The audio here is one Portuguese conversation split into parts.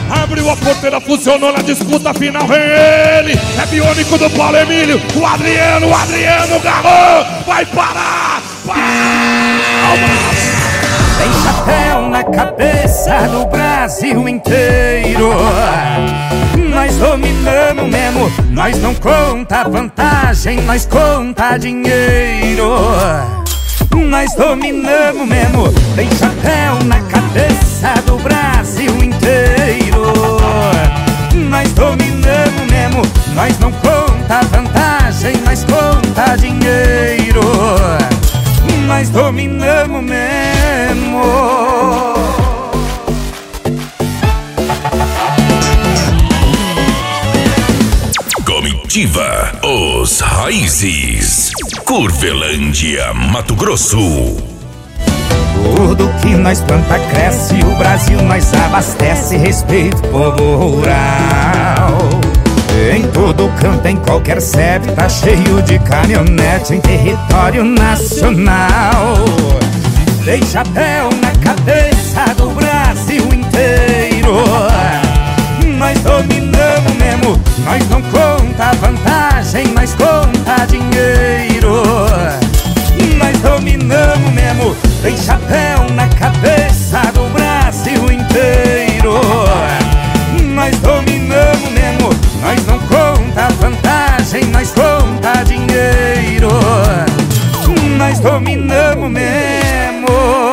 Abriu a porteira, funcionou na disputa final. Vem ele, é biônico do Paulo Emílio. O Adriano agarrou. Vai parar. Palmas. Tem chapéu na cabeça do Brasil inteiro. Nós dominamos mesmo, nós não conta vantagem, nós conta dinheiro. Nós dominamos mesmo, tem chapéu na cabeça do Brasil inteiro. Nós dominamos mesmo, nós não conta vantagem, nós conta dinheiro. Nós dominamos mesmo. Comitiva Os Raízes, Curvelândia, Mato Grosso. Tudo que nós planta cresce, o Brasil nós abastece. Respeito povo rural. Em todo canto, em qualquer sede, tá cheio de caminhonete em território nacional. Tem chapéu na cabeça do Brasil inteiro. Nós dominamos mesmo, nós não conta vantagem, nós conta dinheiro. Nós dominamos mesmo, tem chapéu na cabeça do Brasil inteiro. Nós dominamos mesmo, nós não conta vantagem, nós conta dinheiro. Nós dominamos mesmo.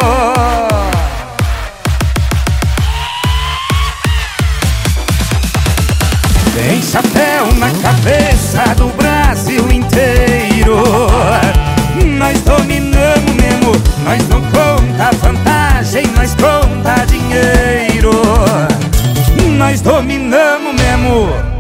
Tem chapéu na cabeça do Brasil inteiro. Nós dominamos mesmo, nós não conta vantagem, nós conta dinheiro. Nós dominamos mesmo.